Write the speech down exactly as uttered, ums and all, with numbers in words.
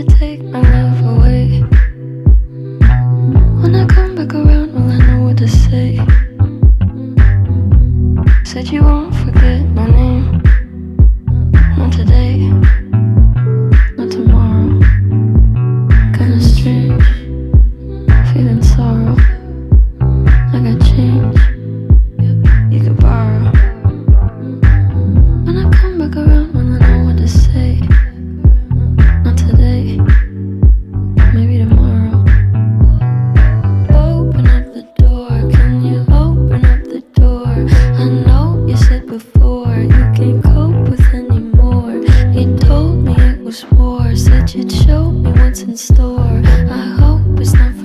Take my love away. When I come back around, will I know what to say? Said you won't forget my name. Not today, not tomorrow. Kinda strange, feeling sorrow. I got change you could borrow. When I come back around, will I know what to say? Not today, maybe tomorrow. Open up the door, can you open up the door? I know you said before you can't cope with anymore. You told me it was war, said you'd show me what's in store. I hope it's not